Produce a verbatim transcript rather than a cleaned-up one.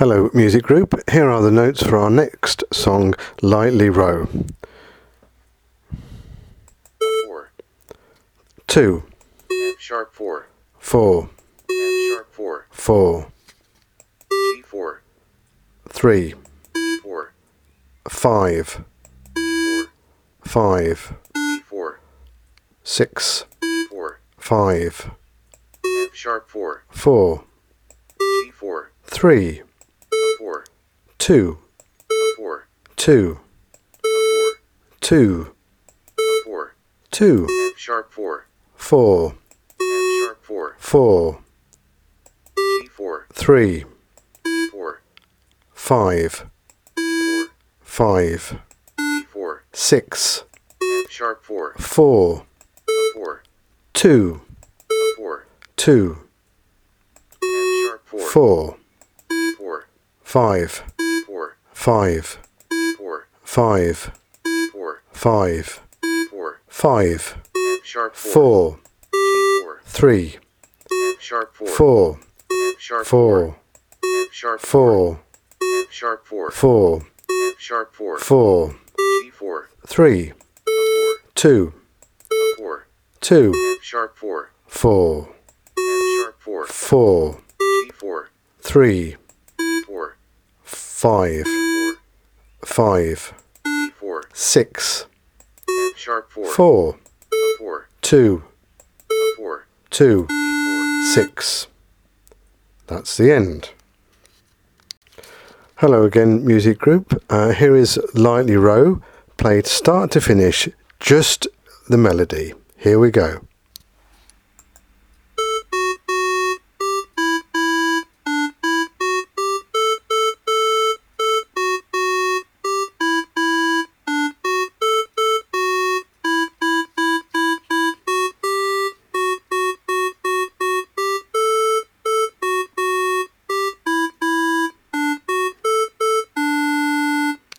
Hello music group, here are the notes for our next song, Lightly Row. four, two, F sharp four, four, F sharp four, four, G four, three, E four, five, E four, five, D four, six, E four, five, F sharp four, four, G four, three, A four, two, A four, two, A four, two, A four, two, F sharp four, four, F sharp four, four, G four, three, E four, five, E four, five, D four, six, F sharp four, four, A four, two, A four, two, F sharp four, four, E four, five, E four, five, E four, five, E four, five, E four, five, F sharp four, four, G four, three, F sharp four, four, F sharp four, F sharp four, F sharp four, four, F sharp four, four, G four, three, A four, two, A four, two, F sharp four, four, F sharp four, four, G four, three, E four, five, four, five, D four, six, F sharp four, four, A four, two, A four, two, D four. six. That's the end. Hello again, music group. Uh, here is Lightly Row, played start to finish, just the melody. Here we go.